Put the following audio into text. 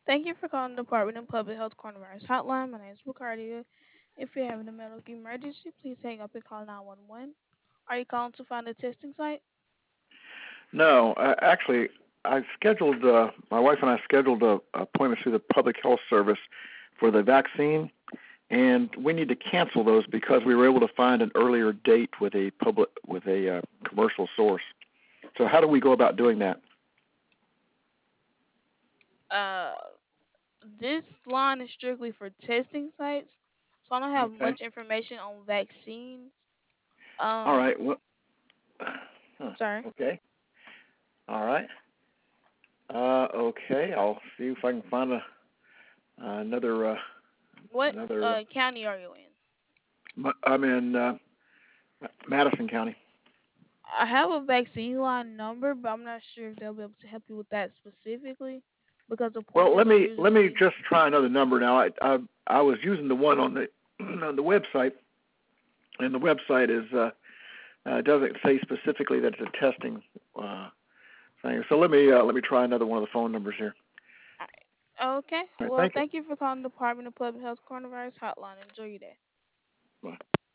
Thank you for calling the Department of Public Health Coronavirus Hotline. My name is Ricardia. If you're having a medical emergency, please hang up and call 911. Are you calling to find a testing site? No, actually, I scheduled. My wife and I scheduled a appointment through the Public Health Service for the vaccine, and we need to cancel those because we were able to find an earlier date with a commercial source. So how do we go about doing that? Uh, this line is strictly for testing sites, so I don't have Okay. much information on vaccines. All Um, right. Well, sorry. okay. All right. Okay. I'll see if I can find another What another. county are you in? I'm in Madison County. I have a vaccine line number, but I'm not sure if they'll be able to help you with that specifically because Well, appointments are let me usually. just try another number now. I was using the one on the on the website, and the website is doesn't say specifically that it's a testing thing. So let me try another one of the phone numbers here. Okay. All right, Well, thank you. thank you for calling the Department of Public Health Coronavirus Hotline. Enjoy your day. Bye.